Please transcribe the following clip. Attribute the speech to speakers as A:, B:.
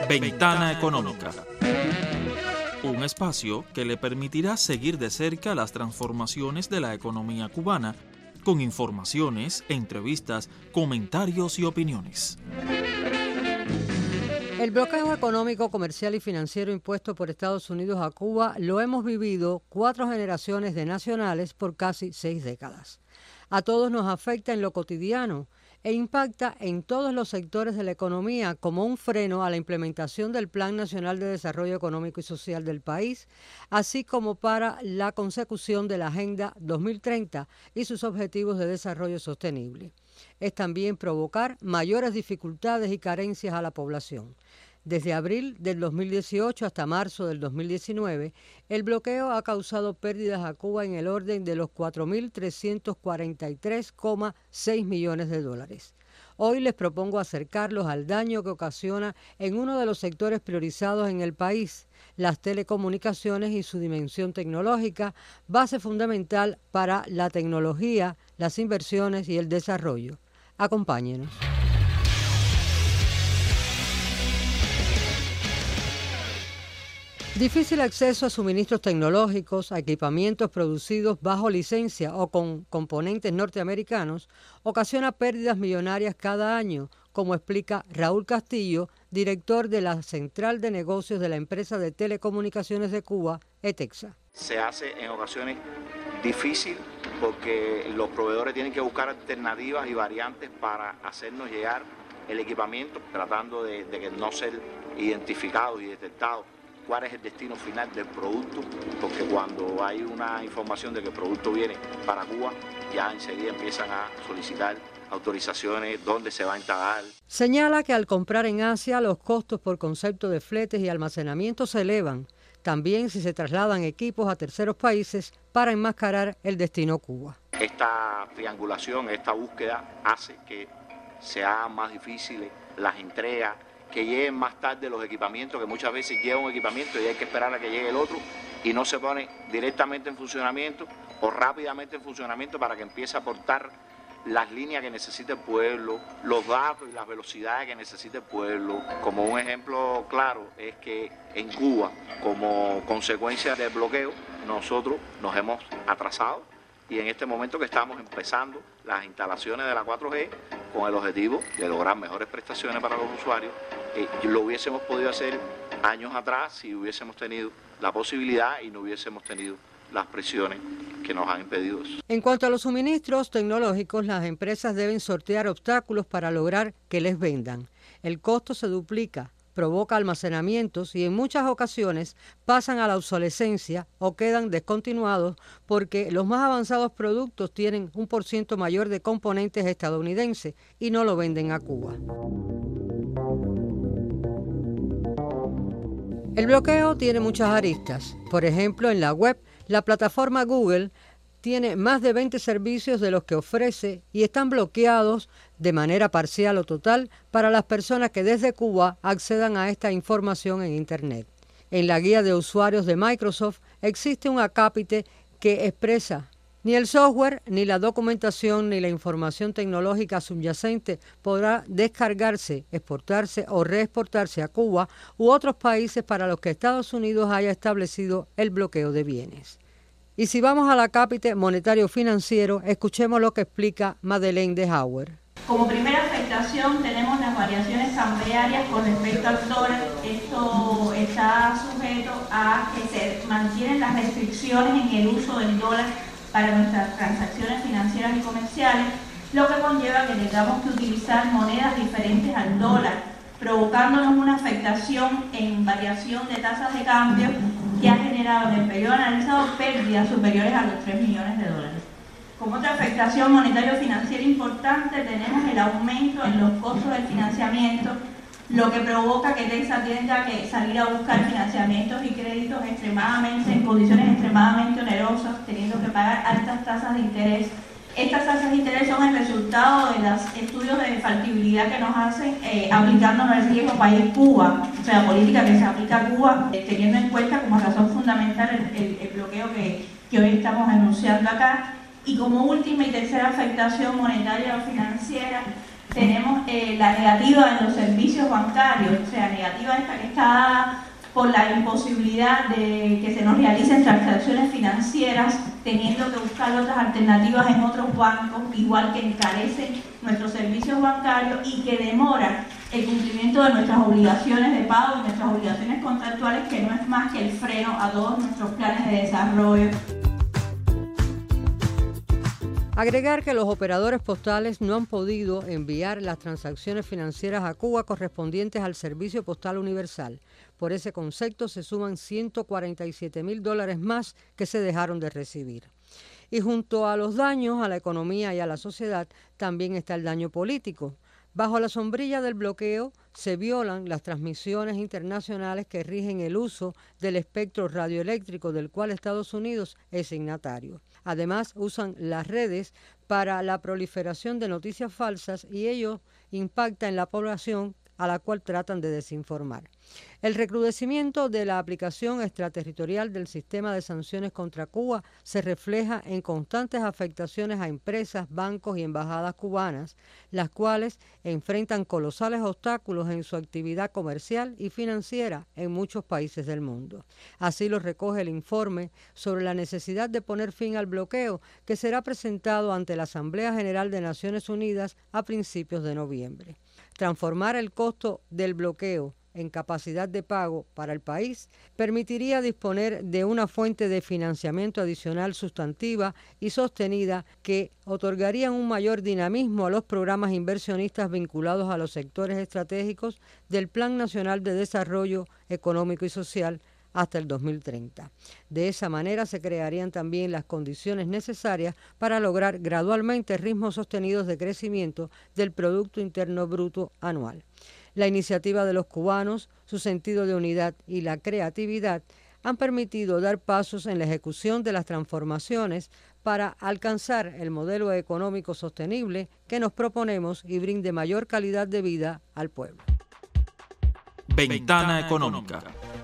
A: Ventana Económica. Un espacio que le permitirá seguir de cerca las transformaciones de la economía cubana, con informaciones, entrevistas, comentarios y opiniones.
B: El bloqueo económico, comercial y financiero impuesto por Estados Unidos a Cuba lo hemos vivido 4 generaciones de nacionales por casi 6 décadas. A todos nos afecta en lo cotidiano e impacta en todos los sectores de la economía como un freno a la implementación del Plan Nacional de Desarrollo Económico y Social del país, así como para la consecución de la Agenda 2030 y sus objetivos de desarrollo sostenible. Es también provocar mayores dificultades y carencias a la población. Desde abril del 2018 hasta marzo del 2019, el bloqueo ha causado pérdidas a Cuba en el orden de los 4.343,6 millones de dólares. Hoy les propongo acercarlos al daño que ocasiona en uno de los sectores priorizados en el país, las telecomunicaciones y su dimensión tecnológica, base fundamental para la tecnología, las inversiones y el desarrollo. Acompáñenos. Difícil acceso a suministros tecnológicos, a equipamientos producidos bajo licencia o con componentes norteamericanos, ocasiona pérdidas millonarias cada año, como explica Raúl Castillo, director de la Central de Negocios de la empresa de telecomunicaciones de Cuba, ETEXA.
C: Se hace en ocasiones difícil porque los proveedores tienen que buscar alternativas y variantes para hacernos llegar el equipamiento, tratando de que no ser identificados y detectados cuál es el destino final del producto, porque cuando hay una información de que el producto viene para Cuba, ya enseguida empiezan a solicitar autorizaciones, dónde se va a instalar.
B: Señala que al comprar en Asia los costos por concepto de fletes y almacenamiento se elevan, también si se trasladan equipos a terceros países para enmascarar el destino Cuba.
C: Esta triangulación, esta búsqueda hace que sea más difícil las entregas, que lleguen más tarde los equipamientos, que muchas veces llega un equipamiento y hay que esperar a que llegue el otro y no se pone directamente en funcionamiento o rápidamente en funcionamiento para que empiece a aportar las líneas que necesita el pueblo, los datos y las velocidades que necesita el pueblo. Como un ejemplo claro es que en Cuba, como consecuencia del bloqueo, nosotros nos hemos atrasado y en este momento que estamos empezando las instalaciones de la 4G con el objetivo de lograr mejores prestaciones para los usuarios, lo hubiésemos podido hacer años atrás si hubiésemos tenido la posibilidad y no hubiésemos tenido las presiones que nos han impedido eso.
B: En cuanto a los suministros tecnológicos, las empresas deben sortear obstáculos para lograr que les vendan. El costo se duplica, provoca almacenamientos y en muchas ocasiones pasan a la obsolescencia o quedan descontinuados porque los más avanzados productos tienen un % mayor de componentes estadounidenses y no lo venden a Cuba. El bloqueo tiene muchas aristas. Por ejemplo, en la web, la plataforma Google tiene más de 20 servicios de los que ofrece y están bloqueados de manera parcial o total para las personas que desde Cuba accedan a esta información en Internet. En la guía de usuarios de Microsoft existe un acápite que expresa: ni el software, ni la documentación, ni la información tecnológica subyacente podrá descargarse, exportarse o reexportarse a Cuba u otros países para los que Estados Unidos haya establecido el bloqueo de bienes. Y si vamos al acápite monetario financiero, escuchemos lo que explica Madeleine de Hauer.
D: Como primera afectación tenemos las variaciones cambiarias con respecto al dólar. Esto está sujeto a que se mantienen las restricciones en el uso del dólar para nuestras transacciones financieras y comerciales, lo que conlleva que tengamos que utilizar monedas diferentes al dólar, provocándonos una afectación en variación de tasas de cambio que ha generado en el periodo analizado pérdidas superiores a los 3 millones de dólares. Como otra afectación monetario-financiera importante tenemos el aumento en los costos del financiamiento, lo que provoca que Texas tenga que salir a buscar financiamientos y créditos en condiciones extremadamente onerosas, teniendo que pagar altas tasas de interés. Estas tasas de interés son el resultado de los estudios de factibilidad que nos hacen aplicándonos el riesgo país Cuba, o sea, la política que se aplica a Cuba, teniendo en cuenta como razón fundamental el bloqueo que hoy estamos anunciando acá. Y como última y tercera afectación monetaria o financiera, Tenemos la negativa en los servicios bancarios, o sea, negativa esta que está dada por la imposibilidad de que se nos realicen transacciones financieras, teniendo que buscar otras alternativas en otros bancos, igual que encarecen nuestros servicios bancarios y que demoran el cumplimiento de nuestras obligaciones de pago y nuestras obligaciones contractuales, que no es más que el freno a todos nuestros planes de desarrollo.
B: Agregar que los operadores postales no han podido enviar las transacciones financieras a Cuba correspondientes al Servicio Postal Universal. Por ese concepto se suman $147,000 más que se dejaron de recibir. Y junto a los daños a la economía y a la sociedad, también está el daño político. Bajo la sombrilla del bloqueo se violan las transmisiones internacionales que rigen el uso del espectro radioeléctrico del cual Estados Unidos es signatario. Además, usan las redes para la proliferación de noticias falsas y ello impacta en la población a la cual tratan de desinformar. El recrudecimiento de la aplicación extraterritorial del sistema de sanciones contra Cuba se refleja en constantes afectaciones a empresas, bancos y embajadas cubanas, las cuales enfrentan colosales obstáculos en su actividad comercial y financiera en muchos países del mundo. Así lo recoge el informe sobre la necesidad de poner fin al bloqueo, que será presentado ante la Asamblea General de Naciones Unidas a principios de noviembre. Transformar el costo del bloqueo en capacidad de pago para el país permitiría disponer de una fuente de financiamiento adicional sustantiva y sostenida que otorgarían un mayor dinamismo a los programas inversionistas vinculados a los sectores estratégicos del Plan Nacional de Desarrollo Económico y Social hasta el 2030. De esa manera se crearían también las condiciones necesarias para lograr gradualmente ritmos sostenidos de crecimiento del Producto Interno Bruto anual. La iniciativa de los cubanos, su sentido de unidad y la creatividad han permitido dar pasos en la ejecución de las transformaciones para alcanzar el modelo económico sostenible que nos proponemos y brinde mayor calidad de vida al pueblo.
A: Ventana Económica.